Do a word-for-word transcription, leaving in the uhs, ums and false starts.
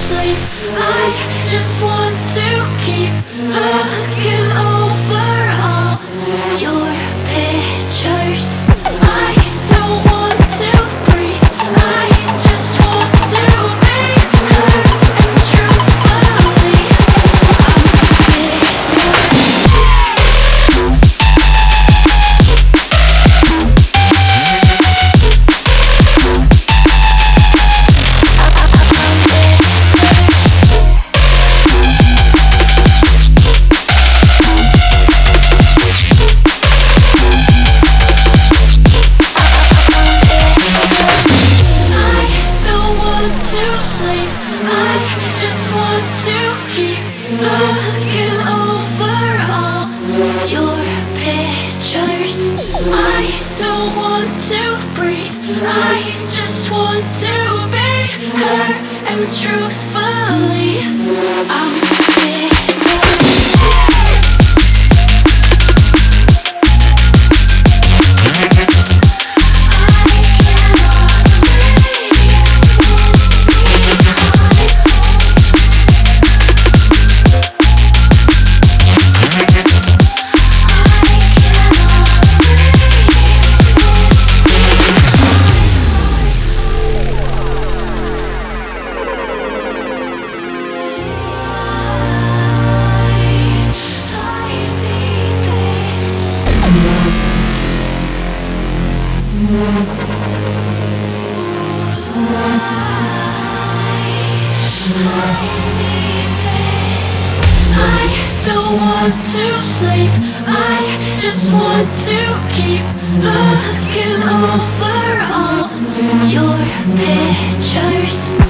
sleep. I just want to keep looking over all your pictures. I don't want to breathe. I just want to be heard. And truthfully, looking over all your pictures. I don't want to breathe. I just want to be heard. And truthfully, I'm bitter. I don't want to sleep. I just want to keep looking over all your pictures.